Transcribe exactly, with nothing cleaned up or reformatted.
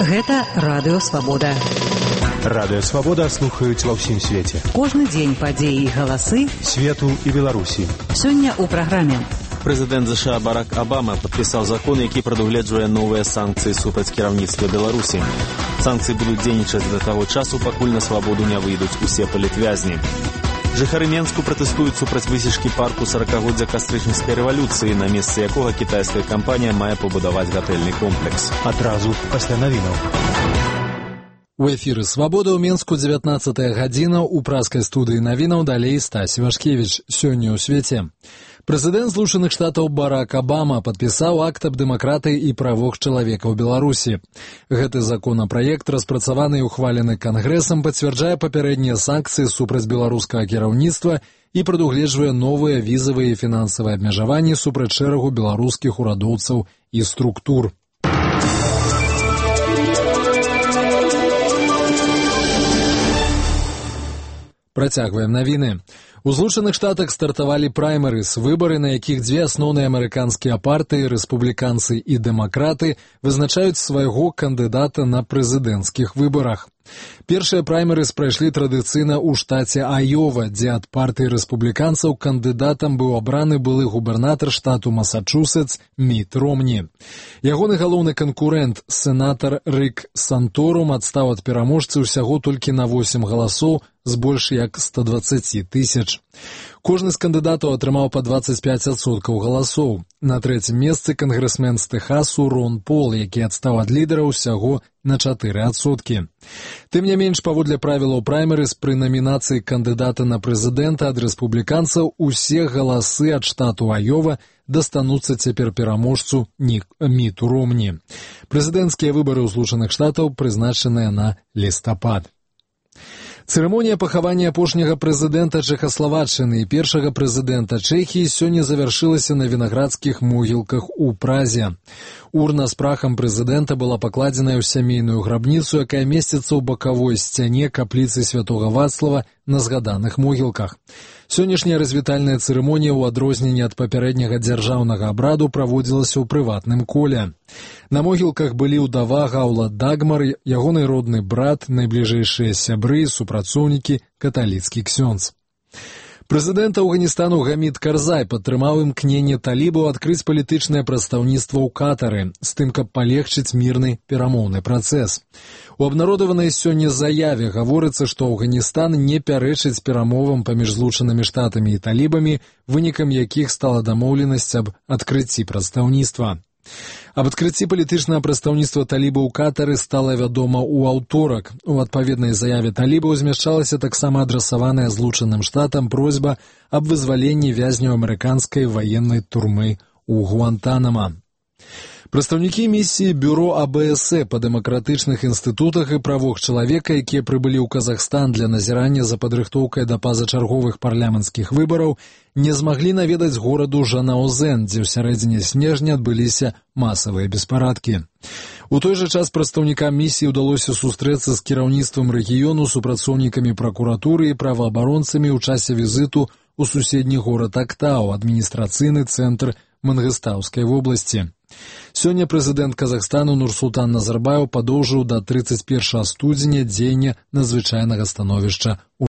Гэта Радыё Свабода. Радыё Свабода слухаюць ва ўсім свеце. Кожны дзень падзеі і галасы свету і Беларусі. Сёння ў праграме. Прэзідэнт ЗША Барак Абама падпісаў закон, які прадугледжвае новыя санкцыі супраць кіраўніцтва Беларусі. Санкцыі будуць дзейнічаць да таго часу, пакуль на свабоду не выйдуць усе палітвязні. Жыхары Менску пратэстуюць супраць высечкі парку саракагоддзя кастрычніцкай рэвалюцыі, на месцы якога кітайская кампанія мае пабудаваць гатэльны комплекс. Адразу пасля навінаў. У эфіры «Свабода» ў Менску дзевятнаццатая гадзіна, у праскай студыі навінаў далей Стась Івашкевіч. Сёння ў свеце. Прэзідэнт Злучаных Штатаў Барак Абама падпісаў акт аб дэмакратыі і правах чалавека ў Беларусі. Гэты законапраект, распрацаваны і ухвалены Кангрэсам, пацвярджае папярэднія санкцыі супраць беларускага кіраўніцтва і прадугледжвае новыя візавыя і фінансавыя абмежаванні супраць шэрагу беларускіх урадоўцаў і структур. Працягваем навіны. У Злучаных Штатах стартавалі праймерыз, выбары, на якіх дзве асноўныя амерыканскія партыі, рэспубліканцы і дэмакраты, вызначаюць свайго кандыдата на прэзідэнцкіх выбарах. Першыя праймерыз прайшлі традыцыйна ў штаце Айова, дзе ад партыі рэспубліканцаў кандыдатам быў абраны былы губернатар штату Масачусетс Міт Ромні. Ягоны галоўны канкурэнт, сенатар Рик Санторум, адстаў ад пераможцы ўсяго толькі на восем галасоў з больш як ста дваццаці тысяч. Кожны з кандыдатаў атрымаў па дваццаць пяць адсоткаў галасоў. На трэцім месцы кангрэсмен з Тэхасу Рон Пол, які адстаў ад лідара ўсяго на чатыры адсоткі. Тым не менш, паводле правілаў праймерыз, пры намінацыі кандыдата на прэзідэнта ад рэспубліканцаў усе галасы ад штату Айова дастануцца цяпер пераможцу Міту Ромні. Прэзідэнцкія выбары ў Злучаных Штатаў прызначаныя на лістапад. Цырымонія пахавання апошняга прэзідэнта Чэхаславаччыны і першага прэзідэнта Чэхіі сёння завяршылася на вінаградскіх могілках у Празе. Урна з прахам прэзідэнта была пакладзеная ў сямейную грабніцу, якая месціцца ў бакавой сцяне капліцы святога Вацлава на згаданых могілках. Сённяшняя развітальная цырымонія ў адрозненні ад папярэдняга дзяржаўнага абраду праводзілася ў прыватным коле. На могілках былі ўдава Гаўла Дагмар, ягоны родны брат, найбліжэйшыя сябры, супрацоўнікі, каталіцкі ксёндз. Прэзідэнт Афганістану Гамід Карзай падтрымаў імкненне талібаў адкрыць палітычнае прадстаўніцтва ў Катары, з тым, каб палегчыць мірны перамоўны працэс. У абнародаванай сёння заяве гаворыцца, што Афганістан не пярэчыць перамовам паміж Злучанымі Штатамі і талібамі, вынікам якіх стала дамоўленасць аб адкрыцці прадстаўніцтва. Аб адкрыцці палітычнага прадстаўніцтва талібаў у Катары стала вядома ў аўторак. У адпаведнай заяве талібаў змяшчалася таксама адрасаваная Злучаным Штатам просьба аб вызваленні вязняў амерыканскай ваеннай турмы ў Гуантанама. Прадстаўнікі місіі Бюро А Бэ Эс Э па дэмакратычных інстытутах і правах чалавека, якія прыбылі ў Казахстан для назірання за падрыхтоўкай да пазачарговых парламенцкіх выбараў, не змаглі наведаць гораду Жанаузен, дзе ў сярэдзіне снежня адбыліся масавыя беспарадкі. У той жа час прадстаўнікам місіі ўдалося сустрэцца з кіраўніцтвам рэгіёну, супрацоўнікамі пракуратуры і праваабаронцамі ў часе візіту ў суседні горад Актау, адміністрацыйны цэнтр Мангыстаўскай вобласці. Сёння прэзідэнт Казахстану Нурсултан Назарбаев падоўжыў да трыццаць першага студзеня дзеянне надзвычайнага становішча ў